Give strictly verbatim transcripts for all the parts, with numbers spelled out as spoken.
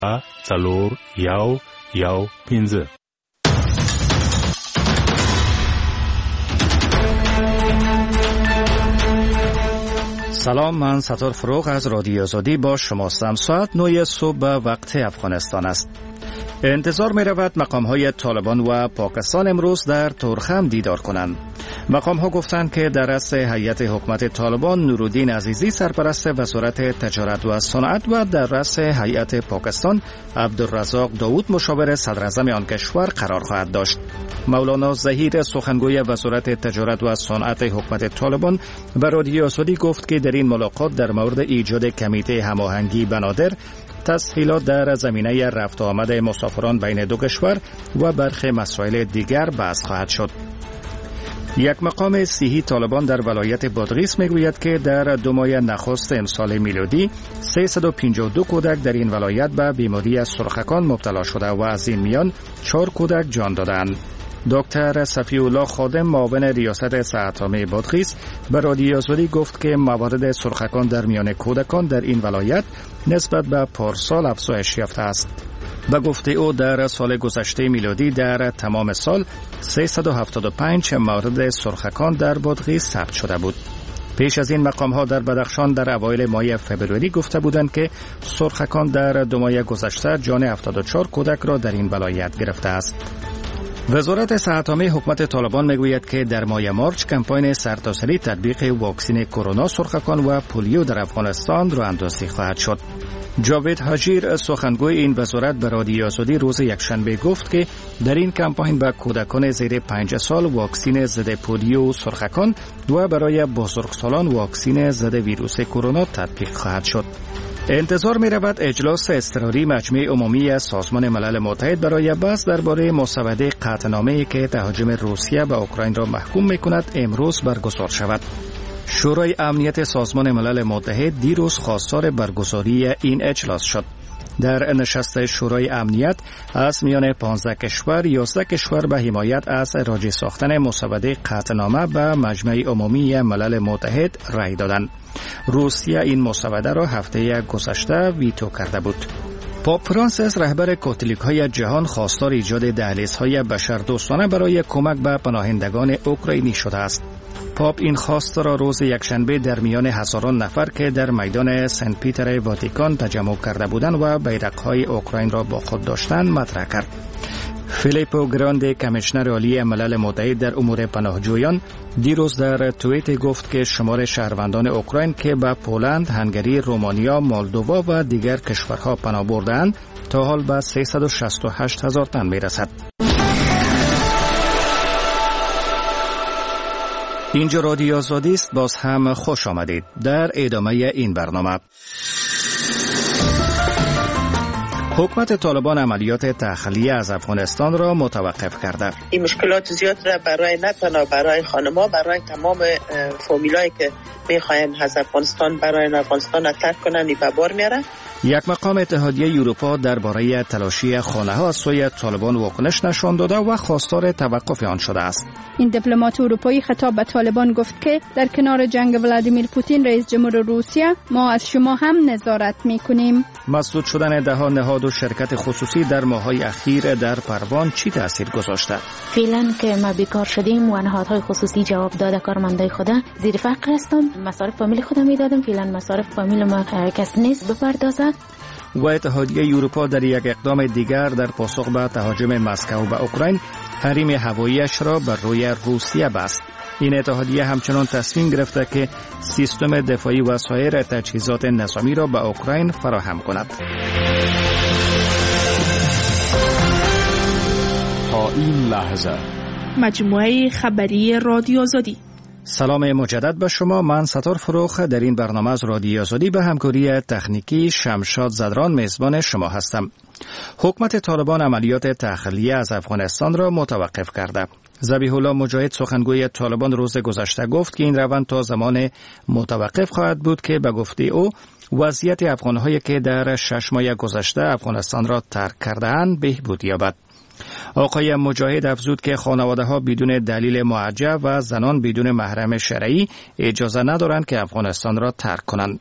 څلور یو یو پنځه. سلام، من ستار فروغ از رادیو آزادی با شماستم. ساعت نه صبح به وقت افغانستان است. انتظار می رود مقام های طالبان و پاکستان امروز در تورخم دیدار کنند. مقام ها گفتند که در رأس هیئت حکومت طالبان نورالدین عزیزی سرپرست وزارت تجارت و صنعت و در رأس هیئت پاکستان عبدالرزاق داود مشاور صدر اعظم آن کشور قرار خواهد داشت. مولانا ظهیر سخنگوی وزارت تجارت و صنعت حکومت طالبان به رادیو آزادی گفت که در این ملاقات در مورد ایجاد کمیته هماهنگی بنادر، تسهیلات در زمینه رفت و آمد مسافران بین دو کشور و برخی مسائل دیگر بحث خواهد شد. یک مقام صحی طالبان در ولایت بادغیس میگوید که در دو ماه نخست امسال میلادی سیصد و پنجاه و دو کودک در این ولایت به بیماری سرخکان مبتلا شده و از این میان چهار کودک جان دادند. دکتر صفی الله خادم معاون ریاست صحت‌عامه بادغیس به رادیو آزادی گفت که موارد سرخکان در میان کودکان در این ولایت نسبت به پارسال افزایش یافته است. به گفته او در سال گذشته میلادی در تمام سال سیصد و هفتاد و پنج مورد سرخکان در بادغیس ثبت شده بود. پیش از این مقام ها در بدخشان در اوایل ماه فوریه گفته بودند که سرخکان در دو ماه گذشته جان هفتاد و چهار کودک را در این ولایت گرفته است. وزارت صحت‌عامه حکومت طالبان میگوید که در ماه مارچ کمپاین سرتاسری تطبیق واکسن کرونا سرخکان و پولیو در افغانستان راه اندازی خواهد شد. جاوید حاجیر سخنگوی این وزارت به رادیو آزادی روز یکشنبه گفت که در این کمپاین به کودکان زیر پنج سال واکسن ضد پولیو سرخکان و برای بزرگسالان واکسن ضد ویروس کرونا تطبیق خواهد شد. انتظار می رود اجلاس اضطراری مجمع عمومی سازمان ملل متحد برای بحث درباره مسوده قطعنامه‌ای که تهاجم روسیه به اوکراین را محکوم می کند امروز برگزار شود. شورای امنیت سازمان ملل متحد دیروز خواستار برگزاری این اجلاس شد. در نشست شورای امنیت از میان پانزده کشور یازده کشور به حمایت از اراجه ساختن مسوده قطعنامه به مجمع عمومی ملل متحد رای دادند. روسیه این مسوده را هفته گذشته ویتو کرده بود. پاپ فرانسیس رهبر کاتولیک‌های جهان خواستار ایجاد دهلیزهای بشردوستانه برای کمک به پناهندگان اوکراینی شده است. پاپ این خواست را روز یکشنبه در میان هزاران نفر که در میدان سنت پیتر واتیکان تجمع کرده بودند و بیرق‌های اوکراین را با خود داشتند مطرح کرد. فیلیپو گراندی کمیشنر عالی ملل متحد در امور پناهجویان دیروز در توییت گفت که شمار شهروندان اوکراین که به پولند، هنگری، رومانیا، مولدووا و دیگر کشورها پناه بردند تا حال به سیصد و شصت و هشت هزار تن میرسد. اینجا رادیو آزادی است. باز هم خوش آمدید. در ادامه این برنامه حکومت طالبان عملیات تخلیه از افغانستان را متوقف کرده. این مشکلات زیاد را برای نه تنها برای خانم‌ها، برای تمام فامیلایی که میخواین از افغانستان برای افغانستان ترک کنن به بار میاره. یک مقام اتحادیه اروپا درباره تلاشی خانه‌ها از سوی طالبان واکنش نشان داده و خواستار توقف آن شده است. این دیپلمات اروپایی خطاب به طالبان گفت که در کنار جنگ ولادیمیر پوتین رئیس جمهور روسیه ما از شما هم نظارت می‌کنیم. مسدود شدن ده‌ها نهاد و شرکت خصوصی در ماه‌های اخیر در پروان چی تاثیر گذاشته؟ فعلا که ما بیکار شدیم و نهادهای خصوصی جواب داده کارمندای خود زیر فقر هستم، مصارف فامیل خودم میدادم، فعلا مصارف فامیل ما کسی نیست بپردازه. و اتحادیه اروپا در یک اقدام دیگر در پاسخ به تهاجم مسکو به اوکراین حریم هوایی‌اش را بر روی روسیه بست. این اتحادیه همچنان تصمیم گرفته که سیستم دفاعی و سایر تجهیزات نظامی را به اوکراین فراهم کند. تا این لحظه مجموعه خبری رادیو آزادی. سلام مجدد به شما. من ستار فروغ در این برنامه از رادیو آزادی به همکاری تکنیکی شمشاد زدران میزبان شما هستم. حکومت طالبان عملیات تخلیه از افغانستان را متوقف کرده. ذبیح الله مجاهد سخنگوی طالبان روز گذشته گفت که این روند تا زمان متوقف خواهد بود که به گفته او وضعیت افغان‌هایی که در شش ماه گذشته افغانستان را ترک کرده‌اند بهبود یابد. آقای مجاهد افزود که خانواده‌ها بدون دلیل معجب و زنان بدون محرم شرعی اجازه ندارند که افغانستان را ترک کنند.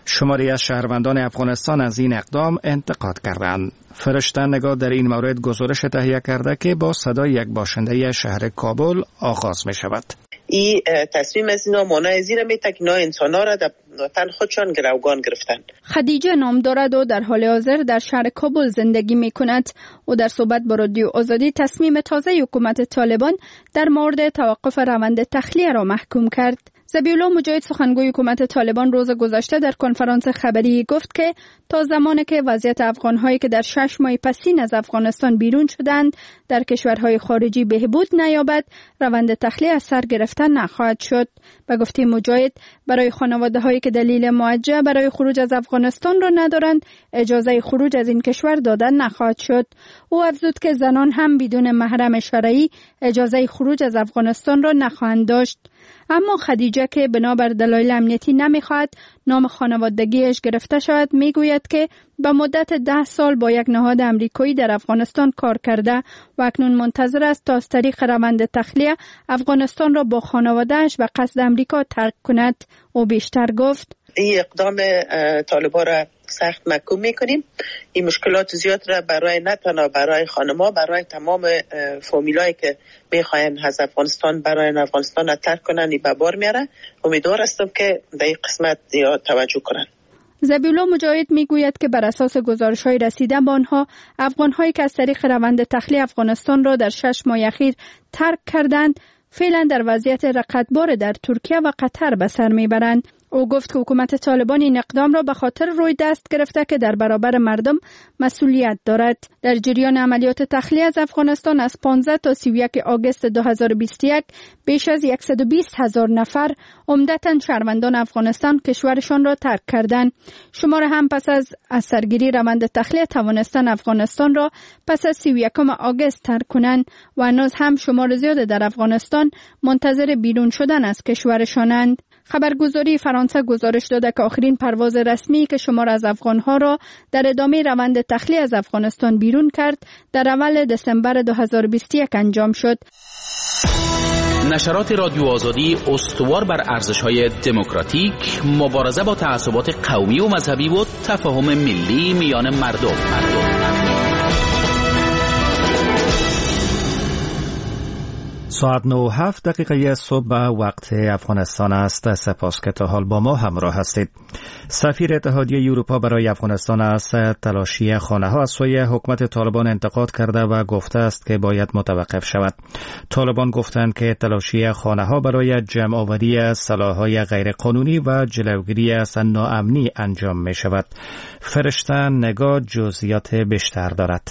شماری از شهروندان افغانستان از این اقدام انتقاد کردند. فرشته نگاه در این مورد گزارش تهیه کرده که با صدای یک باشنده شهر کابل آغاز می شود. این تصمیم از اینا مانع زیر میته که اینا انسانا را در وطن خودشان گروگان گرفتن. خدیجه نام دارد و در حال حاضر در شهر کابل زندگی می کند و در صحبت با رادیو آزادی تصمیم تازه حکومت طالبان در مورد توقف روند تخلیه را محکوم کرد. ذبیحالله مجاهد سخنگوی حکومت طالبان روز گذشته در کنفرانس خبری گفت که تا زمانی که وضعیت افغان‌هایی که در شش ماه پسین از افغانستان بیرون شدند در کشورهای خارجی بهبود نیابد، روند تخلیه از سر گرفتن نخواهد شد. به گفته مجاهد، برای خانواده‌هایی که دلیل موجه برای خروج از افغانستان را ندارند، اجازه خروج از این کشور دادن نخواهد شد. او افزود که زنان هم بدون محرم شرعی اجازه خروج از افغانستان را نخواهند داشت. اما خدیجه که بنابر دلایل امنیتی نمیخواهد نام خانوادگیش گرفته شود، میگوید که به مدت ده سال با یک نهاد امریکایی در افغانستان کار کرده و اکنون منتظر است تا از طریق روند تخلیه افغانستان را با خانوادهش به قصد امریکا ترک کند. او بیشتر گفت: این اقدام طالبان را سخت محکوم میکنیم. این مشکلات زیاد را برای نه تنها برای خانم‌ها، برای تمام فامیلایی که میخواین از افغانستان برای افغانستان را ترک کنن به بار میاره. امیدوار هستم که در این قسمت یا توجه کنن. ذبیحالله مجاهد میگوید که بر اساس گزارش‌های رسیده به آنها، افغان‌هایی که از طریق روند تخلیه افغانستان را در شش ماه اخیر ترک کردند، فعلا در وضعیت رقتبار در ترکیه و قطر به سر میبرند. او گفت که حکومت طالبان این اقدام را به خاطر روی دست گرفته که در برابر مردم مسئولیت دارد. در جریان عملیات تخلیه از افغانستان از پانزده تا سی و یک آگوست دو هزار و بیست و یک بیش از صد و بیست هزار نفر عمدتاً شهروندان افغانستان کشورشان را ترک کردند. شمار هم پس از از سرگیری روند تخلیه توانستن افغانستان را پس از سی و یکم آگوست ترک کنند و هنوز هم شمار زیاد در افغانستان منتظر بیرون شدن از کشورشانند. خبرگزاری فرانسه گزارش داده که آخرین پرواز رسمی که شمار از افغانها را در ادامه روند تخلیه از افغانستان بیرون کرد در اول دسامبر دو هزار و بیست و یک انجام شد. نشرات رادیو آزادی استوار بر ارزش‌های دموکراتیک، مبارزه با تعصبات قومی و مذهبی و تفاهم ملی میان مردم. مردم. ساعت نه و هفت دقیقه صبح وقت افغانستان است. سپاس که تا حال با ما همراه هستید. سفیر اتحادیه اروپا برای افغانستان از تلاشی خانه‌ها از سوی حکومت طالبان انتقاد کرده و گفته است که باید متوقف شود. طالبان گفتند که تلاشی خانه‌ها برای جمع‌آوری سلاح‌های غیرقانونی و جلوگیری از ناامنی انجام می شود. فرشته نگاه جزئیات بیشتر دارد.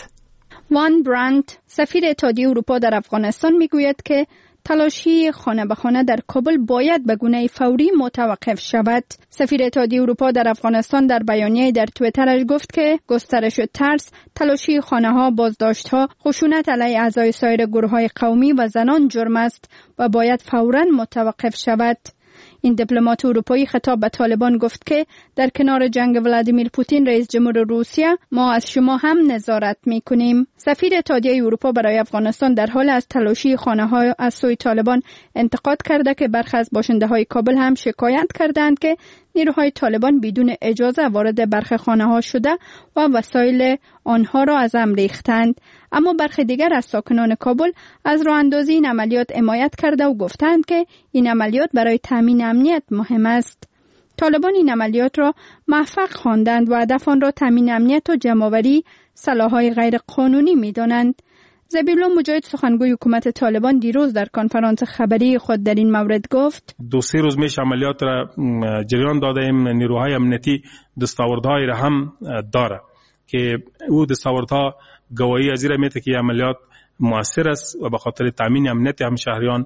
وان برانت، سفیر اتحادیه اروپا در افغانستان، میگوید که تلاشی خانه به خانه در کابل باید به گونه فوری متوقف شود. سفیر اتحادیه اروپا در افغانستان در بیانیه در توییترش گفت که گسترش ترس، تلاشی خانه‌ها، بازداشت‌ها، خشونت علیه اعضای سایر گروه‌های قومی و زنان جرم است و باید فوراً متوقف شود. این دیپلمات اروپایی خطاب به طالبان گفت که در کنار جنگ ولادیمیر پوتین رئیس جمهور روسیه ما از شما هم نظارت می‌کنیم. سفیر اتحادیه اروپا برای افغانستان در حال از تلاشی خانه‌ها از سوی طالبان انتقاد کرده که برخی از باشنده‌های کابل هم شکایت کردند که نیروهای طالبان بدون اجازه وارد برخی خانه‌ها شده و وسایل آنها را از هم ریختند. اما برخی دیگر از ساکنان کابل از راه اندازی این عملیات حمایت کرده و گفتند که این عملیات برای تامین امنیت مهم است. طالبان این عملیات را موفق خواندند و هدف آن را تامین امنیت و جمع‌آوری سلاح‌های غیر قانونی می‌دانند. ذبیحالله مجاهد سخنگوی حکومت طالبان دیروز در کنفرانس خبری خود در این مورد گفت: دو سه روز میش عملیات را جریان داده ایم. نیروهای امنیتی دستاوردهای را هم داره که او دستاوردها گواهی از این میده که عملیات مؤثر است و به خاطر تامین امنیت هم شهریان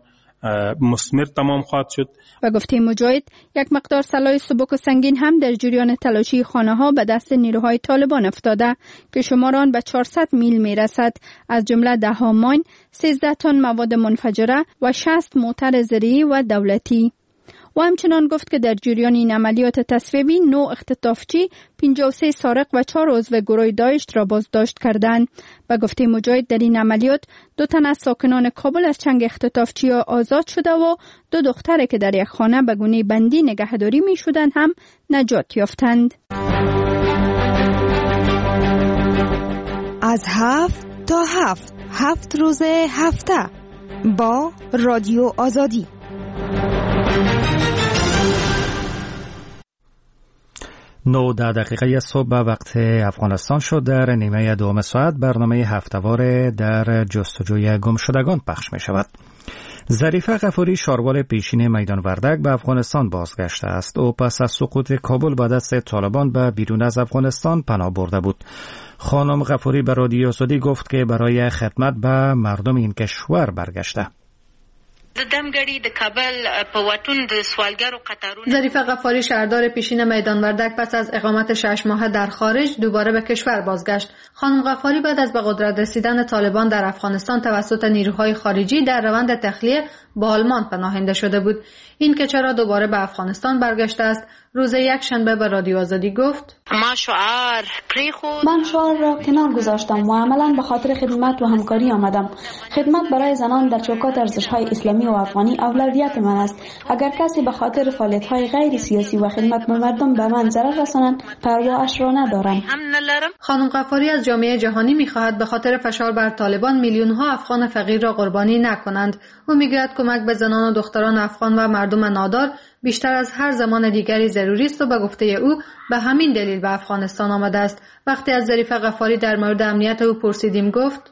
مثمر تمام خواهد شد. و گفته مجاهد یک مقدار سلاح سبک و سنگین هم در جریان تلاشی خانه‌ها به دست نیروهای طالبان افتاده که شمار آن به چهارصد میل میرسد، از جمله ده ها ماین، سیزده تن مواد منفجره و شصت موتر زرعی و دولتی. و همچنان گفت که در جریان این عملیات تصفیه‌ای نو اختطافچی پنجاه و سه سارق و چهار عضو گروه داعش را بازداشت کردند. و گفته مجاهد در این عملیات دو تن از ساکنان کابل از چنگ اختطافچی آزاد شده و دو دختر که در یک خانه به گونه بندی نگهداری می شدند هم نجات یافتند. از هفت تا هفت هفت روز هفته با رادیو آزادی. نو ده دقیقه صبح وقت افغانستان شد. در نیمه دوم ساعت برنامه هفته‌وار در جستجوی گمشدگان پخش می شود. ظریفه غفوری شاروال پیشین میدان وردک به افغانستان بازگشته است. او پس از سقوط کابل به دست طالبان به بیرون از افغانستان پناه برده بود. خانم غفوری به رادیو آزادی گفت که برای خدمت به مردم این کشور برگشته. ظریفه غفاری شهردار پیشین میدان وردک پس از اقامت شش ماهه در خارج دوباره به کشور بازگشت. خانم غفاری بعد از به قدرت رسیدن طالبان در افغانستان توسط نیروهای خارجی در روند تخلیه به آلمان پناهنده شده بود. این که چرا دوباره به افغانستان برگشته است، روز یک شنبه به رادیو آزادی گفت: من شعار را کنار گذاشتم و عملا به خاطر خدمت و همکاری آمدم. خدمت برای زنان در چوکات ارزش‌های اسلامی و افغانی اولویت من است. اگر کسی به خاطر فعالیت‌های غیر سیاسی و خدمت به مردم به من ضرر رسانند، پرواش را ندارم. خانم غفاری از جامعه جهانی می‌خواهد به خاطر فشار بر طالبان میلیون‌ها افغان فقیر را قربانی نکنند. او می‌گوید کمک به زنان و دختران افغان و مردم نادار بیشتر از هر زمان دیگری ضروری است و به گفته او به همین دلیل به افغانستان آمده است. وقتی از ظریفه غفاری در مورد امنیت او پرسیدیم گفت: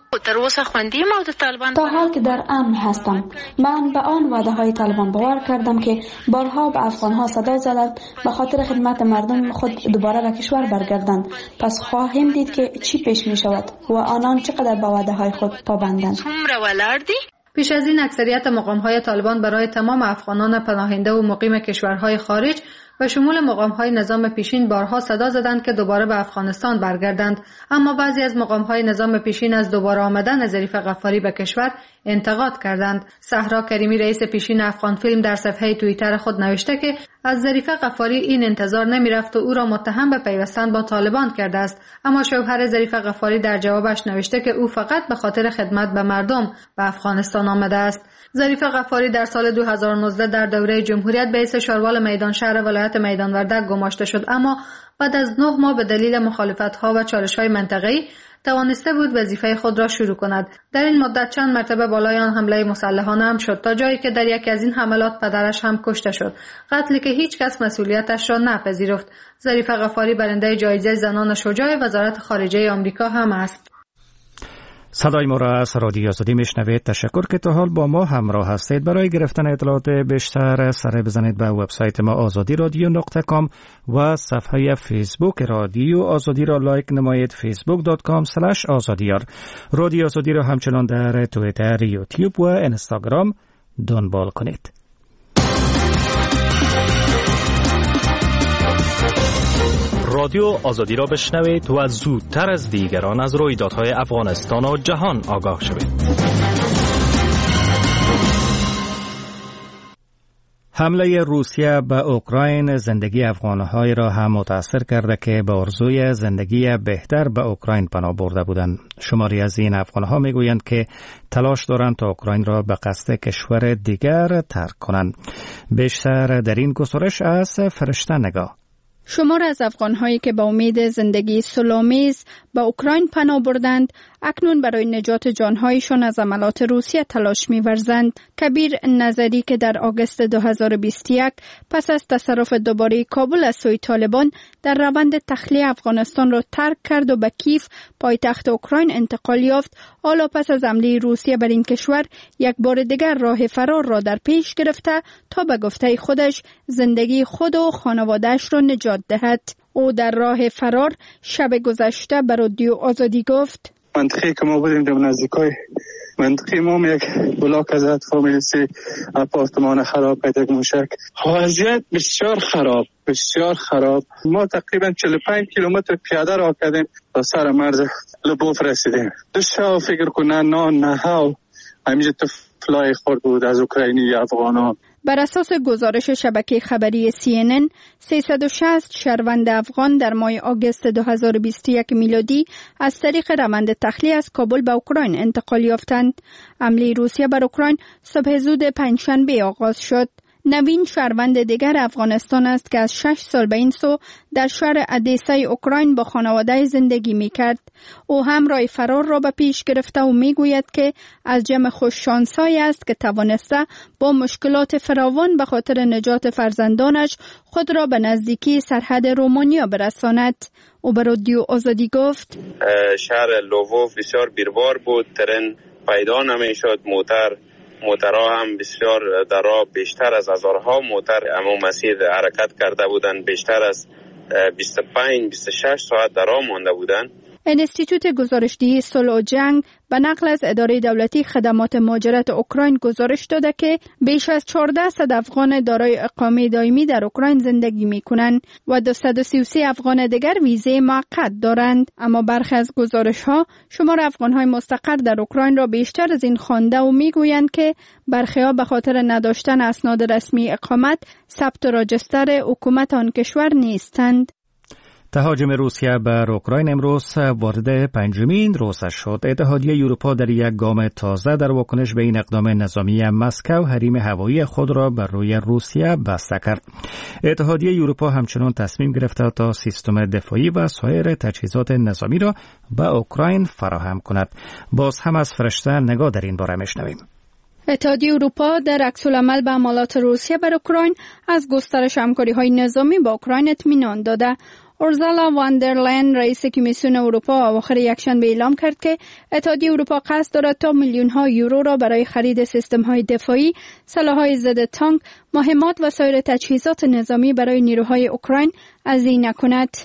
تا حال که در امن هستم. من به آن وعده های طالبان باور کردم که بارها به افغان ها صدا زدند به خاطر خدمت مردم خود دوباره به کشور برگردند. پس خواهیم دید که چی پیش می شود و آنان چقدر به وعده های خود پابندند. پیش از این اکثریت مقام‌های طالبان برای تمام افغانان پناهنده و مقیم کشورهای خارج و شمول مقام‌های نظام پیشین بارها صدا زدند که دوباره به افغانستان برگردند، اما بعضی از مقام‌های نظام پیشین از دوباره آمدن ظریفه غفاری به کشور انتقاد کردند. صحرا کریمی رئیس پیشین افغان فیلم در صفحه توییتر خود نوشته که از ظریفه غفاری این انتظار نمی‌رفت و او را متهم به پیوستن با طالبان کرده است، اما شوهر ظریفه غفاری در جوابش نوشته که او فقط به خاطر خدمت به مردم به افغانستان آمده است. ظریفه غفاری در سال دو هزار و نوزده در دوره جمهوریت به حیث شاروال میدان شهر ولایت میدان وردک گماشته شد، اما بعد از نه ماه به دلیل مخالفت‌ها و چالش‌های منطقه‌ای توانسته بود وظیفه خود را شروع کند. در این مدت چند مرتبه بالای آن حمله مسلحانه هم شد، تا جایی که در یکی از این حملات پدرش هم کشته شد، قتلی که هیچ کس مسئولیتش را نپذیرفت. ظریفه غفاری برنده جایزه زنان شجاع وزارت خارجه آمریکا هم است. صدای ما را از رادیو آزادی میشنوید. تشکر که تا حال با ما همراه هستید. برای گرفتن اطلاعات بیشتر سر بزنید به وبسایت ما آزادی رادیو نقطه کام و صفحه فیسبوک رادیو آزادی را لایک نمایید، فیسبوک دات کام اسلش آزادیار. رادیو آزادی را همچنان در توییتر، یوتیوب و اینستاگرام دنبال کنید. رادیو آزادی را بشنوید و زودتر از دیگران از رویدادهای افغانستان و جهان آگاه شوید. حمله روسیه به اوکراین زندگی افغان‌های را هم متاثر کرده که به آرزوی زندگی بهتر به اوکراین پناه برده بودند. شماری از این افغان‌ها میگویند که تلاش دارند تا اوکراین را به قصد کشور دیگر ترک کنند. بیشتر در این گزارش از فرشته نگاه. شمار از افغان‌هایی که با امید زندگی صلح‌آمیز به اوکراین پناه بردند، اکنون برای نجات جان‌هایشان از حملات روسیه تلاش می‌ورزند. کبیر نظری که در آگوست دو هزار و بیست و یک پس از تصرف دوباره کابل از سوی طالبان در روند تخلیه افغانستان را ترک کرد و به کیف پایتخت اوکراین انتقال یافت، حالا پس از حمله روسیه بر این کشور یک بار دیگر راه فرار را در پیش گرفته تا به گفته خودش زندگی خود و خانواده‌اش را نجات دهد. او در راه فرار شب گذشته به رادیو آزادی گفت: منطقه که ما بودیم در نزدیکای منطقه ما یک بلاک از فامیل سی آپارتمان خراب پیدا یک موشک. وضعیت بسیار خراب بسیار خراب. ما تقریبا چهل و پنج کیلومتر پیاده راه کردیم تا سر مرز لبوف رسیدیم. دو شب فکر کنن نان نه هاو همینجا طفلای خورد بود از اوکراینی افغانان. بر اساس گزارش شبکه خبری سی ان ان، سیصد و شصت شهروند افغان در ماه آگوست دو هزار و بیست و یک میلادی از طریق روند تخلیه از کابل به اوکراین انتقال یافتند. حمله روسیه بر اوکراین صبح زود پنجشنبه آغاز شد. نوین شهروند دیگر افغانستان است که از شش سال به این سو در شهر ادیسای اوکراین با خانواده زندگی می کرد. او هم راه فرار را به پیش گرفته و می گوید که از جمع خوششانسایی است که توانسته با مشکلات فراوان به خاطر نجات فرزندانش خود را به نزدیکی سرحد رومانیا برساند. او به رادیو آزادی گفت: شهر لووف بسیار بیروار بود، ترن پیدا نمی شد، موتر موترها هم بسیار در راه بیشتر از هزارها موتر همون مسیر حرکت کرده بودند، بیشتر از بیست و پنج بیست و شش ساعت در راه مانده بودند. انستیتوت گزارشدهی صلح و جنگ به نقل از اداره دولتی خدمات مهاجرت اوکراین گزارش داده که بیش از چهارده صد افغان دارای اقامه دائمی در اوکراین زندگی می‌کنند و دویست و سی و سه افغان دیگر ویزه موقت دارند. اما برخی از گزارش‌ها شمار افغان‌های مستقر در اوکراین را بیشتر از این خوانده و می‌گویند که برخی‌ها به خاطر نداشتن اسناد رسمی اقامت ثبت و راجستر حکومت آن کشور نیستند. تهاجم روسیه بر اوکراین امروز وارد پنجمین روزش شد. اتحادیه اروپا در یک گام تازه در واکنش به این اقدام نظامی مسکو حریم هوایی خود را بر روی روسیه بسته کرد. اتحادیه اروپا همچنان تصمیم گرفته تا سیستم دفاعی و سایر تجهیزات نظامی را به اوکراین فراهم کند. باز هم از فرشته نگاه در این باره میشنویم. اتحادیه اروپا در عکس‌العمل به حملات روسیه بر اوکراین از گسترش همکاری‌های نظامی با اوکراین اطمینان داده. اورزالا واندرلاین رئیس کمیسیون اروپا اواخر یکشنبه اعلام کرد که اتحادیه اروپا قصد دارد تا میلیون ها یورو را برای خرید سیستم های دفاعی، سلاح‌های ضد تانک، مهمات و سایر تجهیزات نظامی برای نیروهای اوکراین هزینه کند.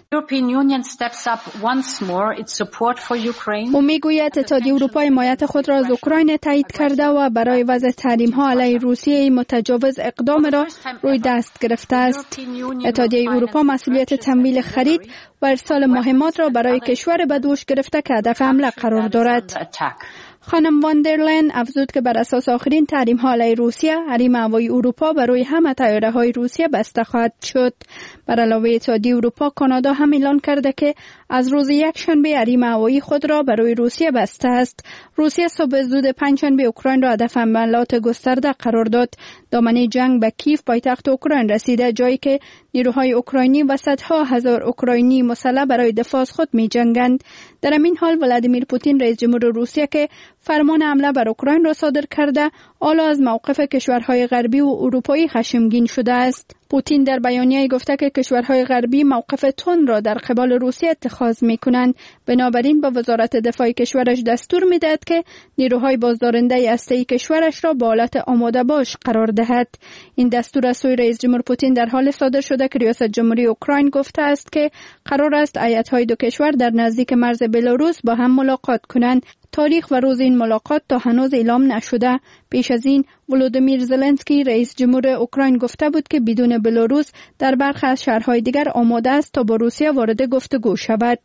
او میگوید اتحادیه اروپا حمایت خود را از اوکراین تایید کرده و برای وضع تحریم‌ها علیه روسیه متجاوز اقدام را روی دست گرفته است. اتحادیه اروپا مسئولیت تمویل خرید و ارسال مهمات را برای کشور به دوش گرفته که هدف حمله قرار دارد. خانم واندرلاین افزود که بر اساس آخرین تحریم‌ها علیه روسیه، حریم هوایی اروپا برای همه طیاره‌های روسیه بسته خواهد شد. بر علاوه اتحادیه اروپا، کانادا هم اعلان کرده که از روز یکشنبه حریم هوایی خود را برای روسیه بسته است. روسیه صبح زود پنجشنبه اوکراین را هدف حملات گسترده قرار داد. دامنه جنگ به کیف پایتخت اوکراین رسیده، جایی که نیروهای اوکراینی و صدها هزار اوکراینی مسلح برای دفاع از خود می‌جنگند. در همین حال ولادیمیر پوتین رئیس جمهور روسیه که فرمان حمله بر اوکراین را صادر کرده، حالا از موقف کشورهای غربی و اروپایی خشمگین شده است. پوتین در بیانیه‌ای گفته که کشورهای غربی موقف تند را در قبال روسیه اتخاذ می‌کنند. بنابراین با وزارت دفاع کشورش دستور می‌دهد که نیروهای بازدارنده هسته‌ای کشورش را با حالت آماده باش قرار دهد. این دستور از سوی رئیس جمهور پوتین در حال صادر شده که ریاست جمهوری اوکراین گفته است که قرار است هیئت‌های دو کشور در نزدیک مرز بلاروس با هم ملاقات کنند. تاریخ و روز این ملاقات تا هنوز اعلام نشده. پیش از این ولودیمیر زلنسکی رئیس جمهور اوکراین گفته بود که بدون بلاروس در برخی از شهرهای دیگر آماده است تا با روسیه وارد گفتگو شود.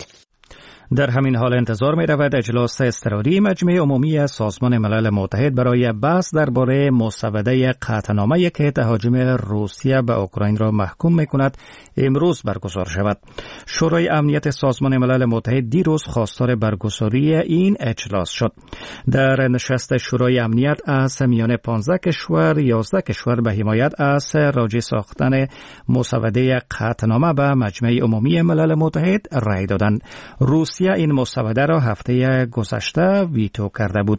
در همین حال انتظار می رود اجلاس اضطراری مجمع عمومی سازمان ملل متحد برای بحث درباره مسوده قطعنامه‌ای که تهاجم روسیه به اوکراین را محکوم می کند امروز برگزار شود. شورای امنیت سازمان ملل متحد دیروز خواستار برگزاری این اجلاس شد. در نشست شورای امنیت از میان پانزده کشور یازده کشور به حمایت از راجع ساختن مسوده قطعنامه به مجمع عمومی ملل متحد رأی دادند. روسیه این مسوده را هفته گذشته ویتو کرده بود.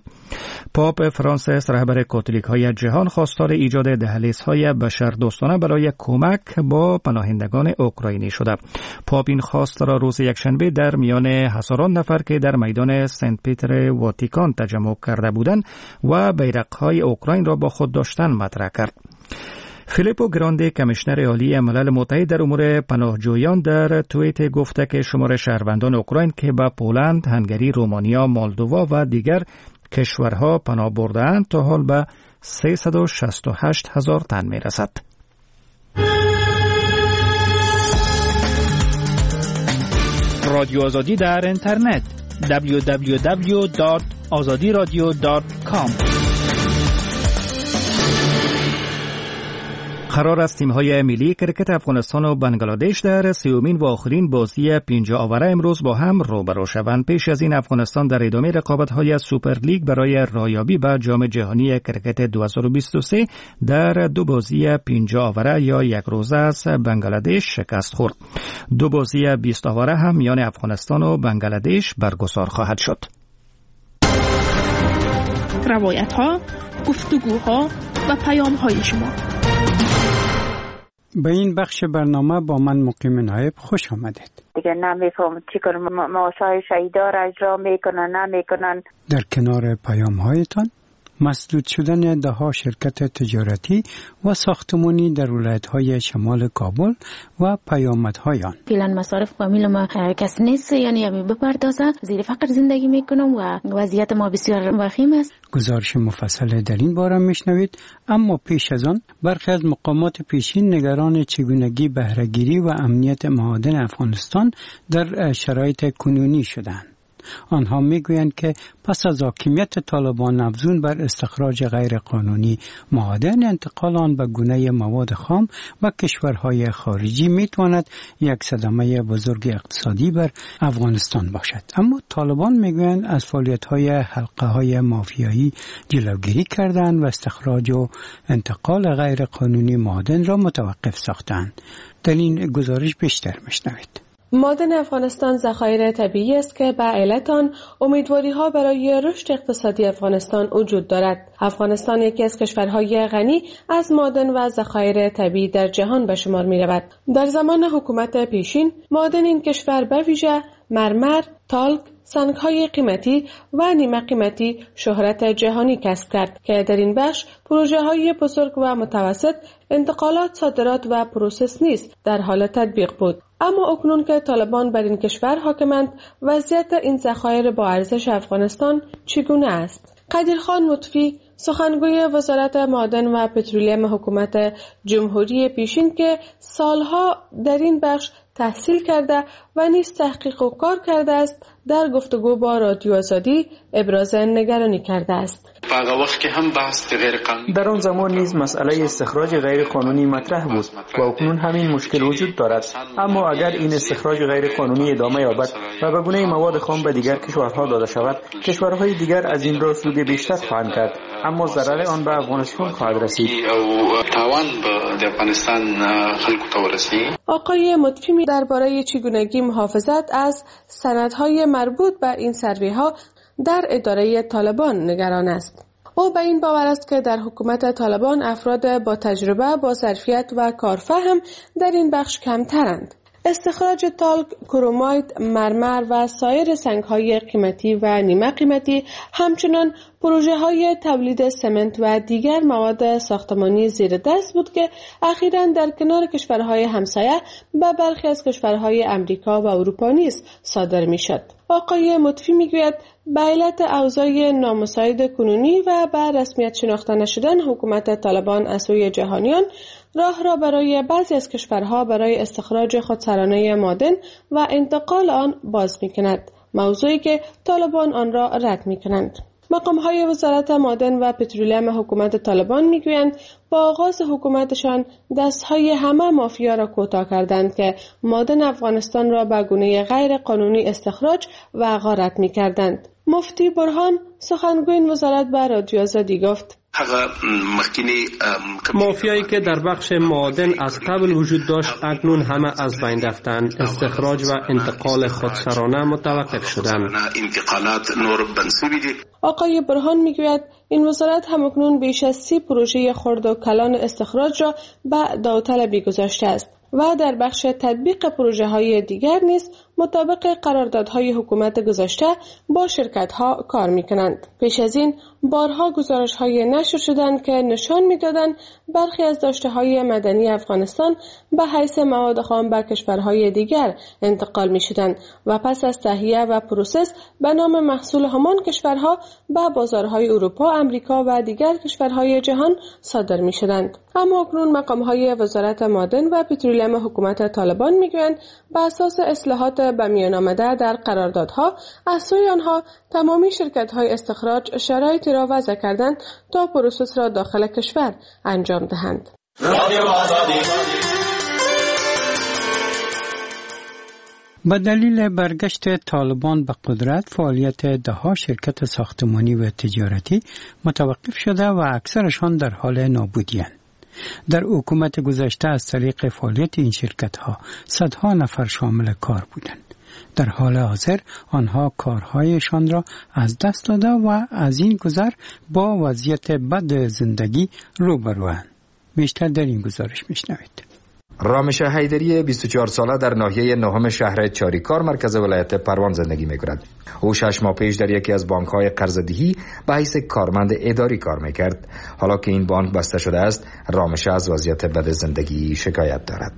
پاپ فرانسیس رهبر کاتولیک‌های جهان خواستار ایجاد دهلیزهای بشردوستانه برای کمک با پناهندگان اوکراینی شده. پاپ این خواست را روز یکشنبه در میان هزاران نفر که در میدان سنت پیتر واتیکان تجمع کرده بودند و بیرق‌های اوکراین را با خود داشتن مطرح کرد. فیلیپو گراندی کمیشنر عالی ملل متحد در امور پناهجویان در توییت گفته که شمار شهروندان اوکراین که به پولند، هنگری، رومانیا، مولدووا و دیگر کشورها پناه برده‌اند تا حال به سیصد و شصت و هشت هزار تن می‌رسد. رادیو آزادی در اینترنت دبلیو دبلیو دبلیو دات آزادی رادیو دات کام. قرار است تیم‌های ملی کرکت افغانستان و بنگلادش در سومین و آخرین بازی پنجاه آوره امروز با هم روبرو شوند. پیش از این افغانستان در ادامه رقابت‌های سوپر لیگ برای رایابی به جام جهانی کرکت دو هزار و بیست و سه در دو بازی پنجاه آوره یا یک روزه از بنگلادش شکست خورد. دو بازی بیست آوره هم میان افغانستان و بنگلادش برگزار خواهد شد. روایت‌ها، گفتگوها و پیام‌های شما. به این بخش برنامه با من مقیم نایب خوش آمدید. دیگه نمیفهم چی کنم، معاشای شهیدا را اجرا میکنن نمیکنن. در کنار پیام‌هایتان مسدود شدن دهها شرکت تجارتی و ساختمانی در ولایت‌های شمال کابل و پیامدهای آن. فعلا مصارف فامیل ما کس نیست، یعنی همی بپردازه، زیر فقر زندگی میکنم و وضعیت ما بسیار وخیم است. گزارش مفصل در این باره میشنوید، اما پیش از آن برخی از مقامات پیشین نگران چگونگی بهره‌گیری و امنیت معادن افغانستان در شرایط کنونی شدند. آنها میگویند که پس از حاکمیت طالبان افزون بر استخراج غیر قانونی معادن، انتقال آن به گونه مواد خام و کشورهای خارجی میتواند یک صدمه بزرگ اقتصادی بر افغانستان باشد. اما طالبان میگویند از فعالیت‌های حلقه‌های مافیایی جلوگیری کردند و استخراج و انتقال غیر قانونی معادن را متوقف ساختند. در این گزارش بیشتر میشنوید. معادن افغانستان ذخایر طبیعی است که به علت آن امیدواری‌ها برای رشد اقتصادی افغانستان وجود دارد. افغانستان یکی از کشورهای غنی از معادن و ذخایر طبیعی در جهان به شمار می‌رود. در زمان حکومت پیشین معادن این کشور به ویژه مرمر، تالک، سنگ‌های قیمتی و نیمه قیمتی شهرت جهانی کسب کرد که در این بخش پروژه‌های بزرگ و متوسط، انتقالات، صادرات و پروسس نیز در حال تطبیق بود. اما اکنون که طالبان بر این کشور حاکمند، وضعیت این ذخایر با ارزش افغانستان چگونه است؟ قدیرخان لطفی، سخنگوی وزارت معادن و پترولیم حکومت جمهوری پیشین که سالها در این بخش تحصیل کرده و نیز تحقیق و کار کرده است، در گفتگو با رادیو آزادی ابراز نگرانی کرده است. وقت که هم بحث غیر قانونی در آن زمان نیز مسئله استخراج غیر قانونی مطرح بود و اکنون همین مشکل وجود دارد. اما اگر این استخراج غیر قانونی ادامه یابد و به گونه مواد خام به دیگر کشورها داده شود، کشورهای دیگر از این را سود بیشتر خواهند کرد، اما ضرر آن به افغانستان خواهد رسید. تاوان به افغانستان خلق تو رسید. آقای مطفی درباره چگونگی محافظت از سندهای مربوط به این سروی‌ها در اداره طالبان نگران است. او به این باور است که در حکومت طالبان افراد با تجربه، با ظرفیت و کارفهم در این بخش کمترند. استخراج تالک، کرومایت، مرمر و سایر سنگ‌های قیمتی و نیمه قیمتی، همچنان پروژه‌های تولید سمنت و دیگر مواد ساختمانی زیر دست بود که اخیراً در کنار کشورهای همسایه به برخی از کشورهای امریکا و اروپا نیز صادر می‌شد. آقای مطفی می‌گوید به علت اوضاع نامساعد کنونی و به رسمیت شناخته نشدن حکومت طالبان از سوی جهانیان، راه را برای بعضی از کشورها برای استخراج خودسرانه معادن و انتقال آن باز می‌کند، موضوعی که طالبان آن را رد می‌کنند. مقام‌های وزارت معادن و پترولیم حکومت طالبان می‌گویند با آغاز حکومتشان دست‌های همه مافیا را کوتاه کردند که معادن افغانستان را به گونه غیر قانونی استخراج و غارت می‌کردند. مفتی برهان، سخنگوی این وزارت، به رادیو آزادی گفت: مافیایی که در بخش معادن از قبل وجود داشت اکنون همه از بین رفتند. استخراج و انتقال خودسرانه متوقف شدند. آقای برهان میگوید این وزارت همکنون بیش از سی پروژه خرد و کلان استخراج را به داوطلبی گذاشته است و در بخش تطبیق پروژه های دیگر نیز مطابق قراردادهای حکومت گذشته با شرکت ها کار می کنند. پیش از این بارها گزارش های نشر شدند که نشان می دادند برخی از داشته های مدنی افغانستان به حیث مواد خام به کشورهای دیگر انتقال می شدند و پس از تهیه و پروسس به نام محصول همان کشورها به بازارهای اروپا، امریکا و دیگر کشورهای جهان صادر می شدند. اما اکنون مقام های وزارت معادن و پترولیم حکومت طالبان می گویند به اساس اصلاحات به میان آمده در قراردادها از سوی آنها تمامی شرکت‌های استخراج شرایطی را وضع کردند تا پروسس را داخل کشور انجام دهند. رادیو آزادی. به دلیل برگشت طالبان به قدرت، فعالیت دهها شرکت ساختمانی و تجارتی متوقف شده و اکثرشان در حال نابودی‌اند. در حکومت گذشته از طریق فعالیت این شرکت‌ها صدها نفر شامل کار بودند. در حال حاضر آنها کارهایشان را از دست داده و از این گذر با وضعیت بد زندگی روبروند. بیشتر در این گزارش میشنوید. رامش حیدری بیست و چهار ساله در ناحیه نهم شهر چاریکار مرکز ولایت پروان زندگی می‌کند. او شش ماه پیش در یکی از بانک‌های قرضه‌دهی به حیث کارمند اداری کار می‌کرد. حالا که این بانک بسته شده است، رامش از وضعیت بد زندگی شکایت دارد.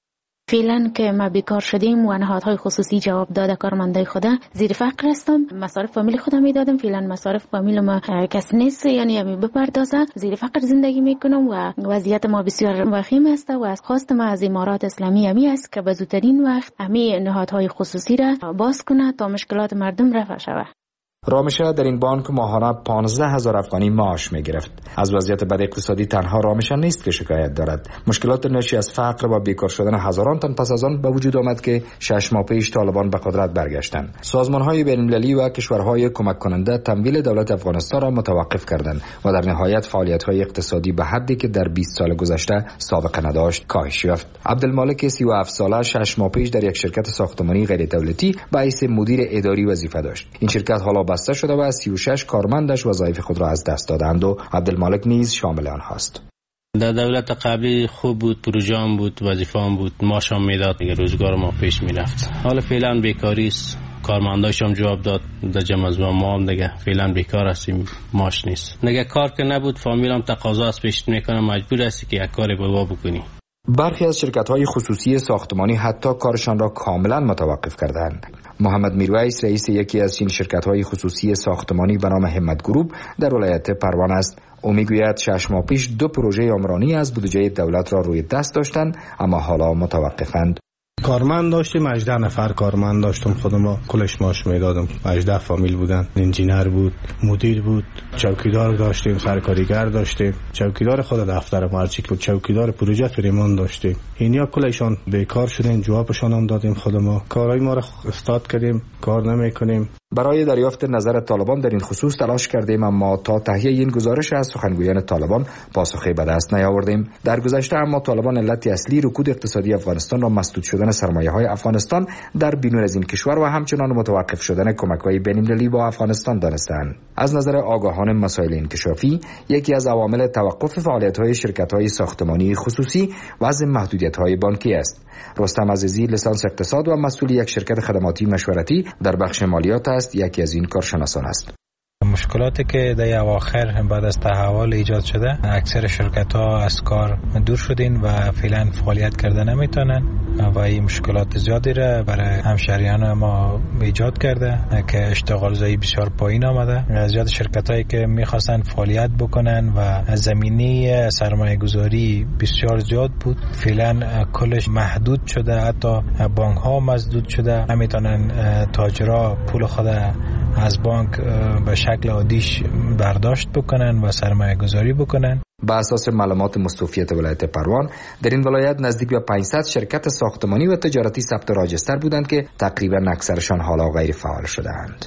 فعلا که ما بیکار شدیم و نهادهای خصوصی جواب داده کارمندای خدا زیر فقر هستم. مصارف فامیل خودم میدادم، فعلا مصارف فامیل ما کس نیست، یعنی همی بپردازه. زیر فقر زندگی میکنم و وضعیت ما بسیار وخیم است و از خواست ما از امارات اسلامی همی است که به زودترین وقت همی نهادهای خصوصی را باز کنه تا مشکلات مردم رفع شود. رامشه در این بانک ماهانه پانزده هزار افغانی معاش می گرفت. از وضعیت بد اقتصادی تنها رامشه نیست که شکایت دارد. مشکلات ناشی از فقر و بیکار شدن هزاران تن پس از آن به وجود آمد که شش ماه پیش طالبان به قدرت برگشتند. سازمان‌های بین‌المللی و کشورهای کمک کننده تمویل دولت افغانستان را متوقف کردند و در نهایت فعالیت‌های اقتصادی به حدی که در بیست سال گذشته سابقه نداشت کاهش یافت. عبدالمالک سی و هفت ساله شش ماه پیش در یک شرکت ساختمانی غیر دولتی به حیث مدیر اداری وظیفه داشت. این شرکت حالا بسته شده و سی و شش کارمندش وظایف خود را از دست دادند و عبدالمالک نیز شامل آنهاست. در دولت قبلی خوب بود، پروژه‌ام بود، وظیفه‌ام بود، معاشم میداد، دیگه روزگار ما پیش میرفت. حالا فعلا بیکاری است، کارمنداشم جواب داد در جمع از ما هم دیگه فعلا بیکار هستیم، معاش نیست. دیگه کار که نبود فامیلم تقاضا است پیش میکنه، مجبور هستی که یک کاری بوا بکنی. برخی از شرکت‌های خصوصی ساختمانی حتی کارشان را کاملا متوقف کردند. محمد میرویس رئیس یکی از این شرکت‌های خصوصی ساختمانی به نام همت گروپ در ولایت پروان است. او میگوید شش ماه پیش دو پروژه عمرانی از بودجه دولت را روی دست داشتند اما حالا متوقفند. کارمند داشتیم، هجده نفر کارمند داشتم، خودم کلش معاش میدادم. هجده فامیل بودن، انجینر بود، مدیر بود، چوکیدار داشتیم، سرکاریگر داشتیم، چوکیدار خود دفتر مرچیک بود، چوکیدار پروژه فریمان داشتیم. اینیا کلشان بیکار شدن، جوابشان هم دادیم. خودم کارهای ما را استاد کردیم، کار نمیکنیم. برای دریافت نظر طالبان در این خصوص تلاش کردیم اما تا تهیه این گزارش از سخنگویان طالبان پاسخی به دست نیاوردیم. در گذشته اما طالبان علت اصلی رکود اقتصادی افغانستان را مسدود شدن سرمایه‌های افغانستان در بیرون از این کشور و همچنان متوقف شدن کمک‌های بین‌المللی با افغانستان دانستند. از نظر آگاهان مسائل انکشافی، یکی از عوامل توقف فعالیت‌های شرکت‌های ساختمانی خصوصی وضع محدودیت‌های بانکی است. رستم عزیزی لیسانس اقتصاد و مسئول یک شرکت خدماتی مشورتی در بخش مالیات است، یکی از این کارشناسان است. مشکلاتی که در اواخر بعد از تحول ایجاد شده، اکثر شرکت‌ها از کار دور شدین و فعلا فعالیت کرده نمیتونن و این مشکلات زیادی را برای همشهریان ما ایجاد کرده که اشتغال زایی بسیار پایین آمده. زیاد شرکتایی که میخواستن فعالیت بکنن و زمینه سرمایه گذاری بسیار زیاد بود، فعلا کلش محدود شده، حتی بانک ها مسدود شده، نمیتونن تاجرها پول خود از بانک به شکل عادیش برداشت بکنن و سرمایه گذاری بکنن. با اساس معلومات مستوفیت ولایت پروان، در این ولایت نزدیک به پانصد شرکت ساختمانی و تجارتی ثبت راجستر بودند که تقریبا اکثرشان حالا غیر فعال شده‌اند.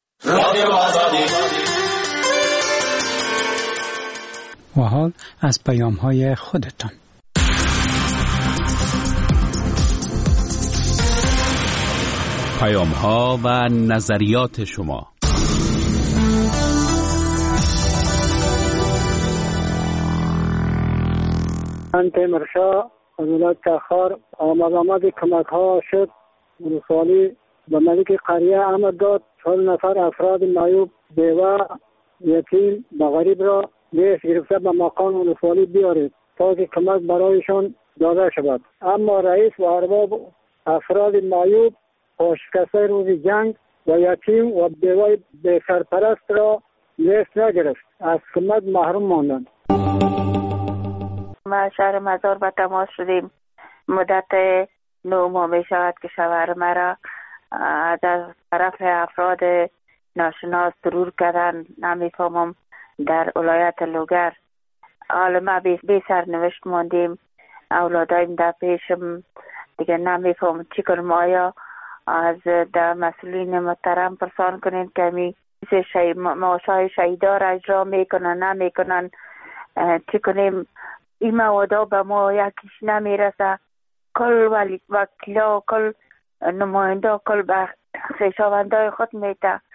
و حال از پیام‌های خودتان. پیام‌ها و نظریات شما. من تیمرشاه از ولایت تخار آمد آمد کمک ها شد. ولسوالی به ملک قریه آمد داد. چهل نفر افراد معیوب، بیوه، یتیم و غریب را لیست گرفته به مقام ولسوالی بیارید تا که کمک برایشان داده شود. اما رئیس و ارباب افراد معیوب، شکسته روز جنگ و یتیم و بیوه بی سرپرست را لیست نگرفت، از کمک محروم ماندند. ما شهر مزار به تماس شدیم. مدت نو ماه می شود که شوهر مرا از طرف افراد ناشناس ضرور کردن. نمیفهمم در ولایت لوگر حالا ما بی سرنوشت ماندیم، اولادایم در پیشم دیگه نمیفهم چی کنم. آیا از در مسئولین محترم پرسان کنین که می شهید معاشای شهیدا را اجرا میکنن نمیکنن، چی کنیم؟ این موادا به ما یکیش نمیرسه. کل ولی وکیلا کل نماینده کل به خویشاوندای خود میده.